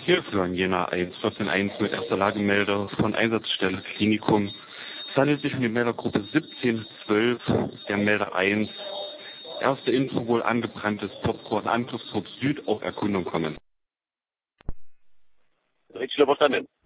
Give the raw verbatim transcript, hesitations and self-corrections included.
Hier ist Florian Jena eins, vierzehn eins mit erster Lagemelder von Einsatzstelle Klinikum. Es handelt sich um die Meldergruppe siebzehn zwölf, der Melder eins. Erste Info, wohl angebranntes Popcorn, Angriffstrupp Süd auf Erkundung kommen. Richtig verstanden.